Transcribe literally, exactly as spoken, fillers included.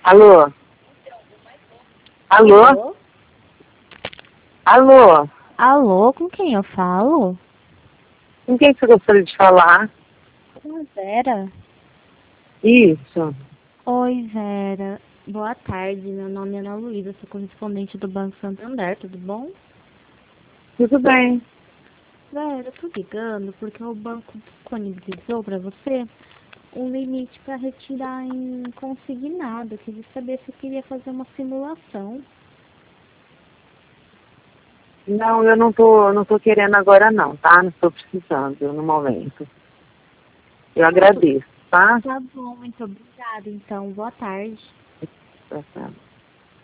Alô? Alô? Alô? Alô? Alô, com quem eu falo? Com quem você gostaria de falar? Com a Vera. Isso. Oi, Vera. Boa tarde, meu nome é Ana Luísa, sou correspondente do Banco Santander, tudo bom? Tudo bem. Vera, eu tô ligando porque o banco disponibilizou para você um limite para retirar em consignado. Eu queria saber se eu queria fazer uma simulação. Não, eu não tô, não tô querendo agora não, tá? Não estou precisando no momento. Eu agradeço, tá? Tá bom, muito obrigada, então. Boa tarde. Tá certo.